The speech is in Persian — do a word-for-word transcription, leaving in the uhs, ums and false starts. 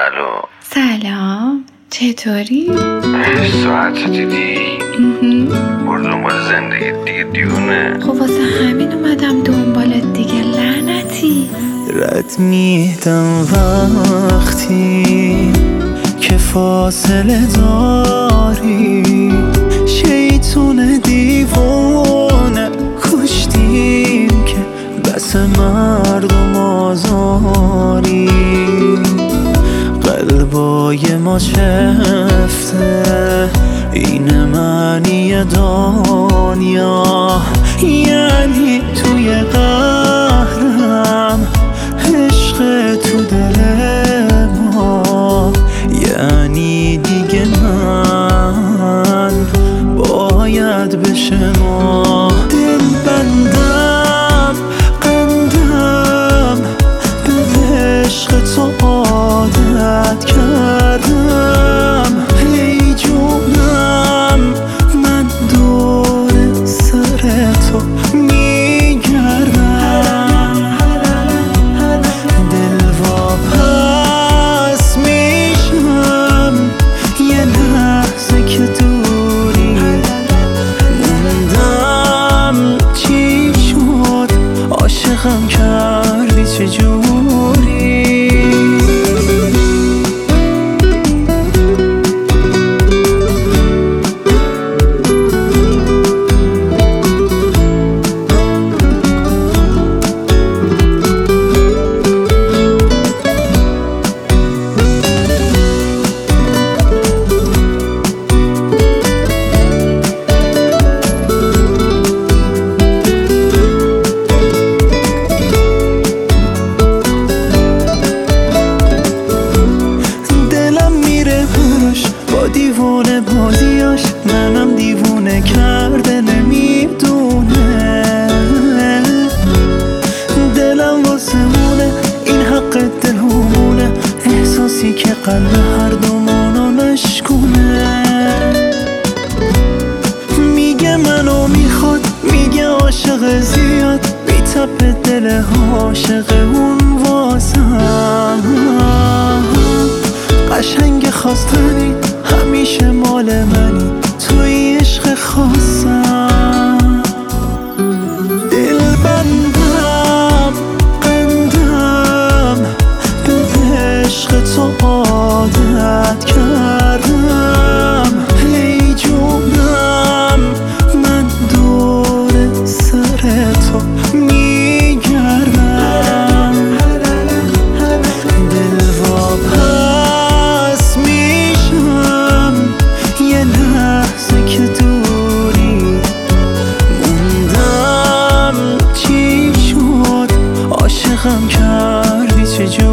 الو سلام، چطوری؟ ساعت دیدی؟ برو دنبال زندگی دیگه دیونه. خب واسه همین اومدم دنبالت دیگه، لعنتی. رد میدم وقتی که فاصله داری، شیطون دیوانه کشتیم که بس مردم آزاری. قلبای ما چفته، این معنی دنیا، یعنی توی قهرم عشق تو دل ما، یعنی دیگه من باید بشه ما. دل بندم قندم به عشق تو عادت کردم. ای جونم من دور سر تو میگردم. دل واپس میشم یه لحظه که دوری موندم. چی شد عاشقم کردی چجوری؟ با دیوونه بازیاش منم دیوونه کرده نمیدونه. دلم واسه مونه این حق دل همونه، احساسی که قلب هر دومانو نشکونه. میگه منو میخواد، میگه عاشق زیاد، میتپه دل عاشق اون واسم. قشنگ خواستنی همیشه مال منی، توی عشق خواستم. دل بندم قندم به عشق تو عادت کردم. ای جونم من دور سر تو میگردم. دل واپس میشم یه لحظه که دوری موندم. چی شد عاشقم کردی چجوری؟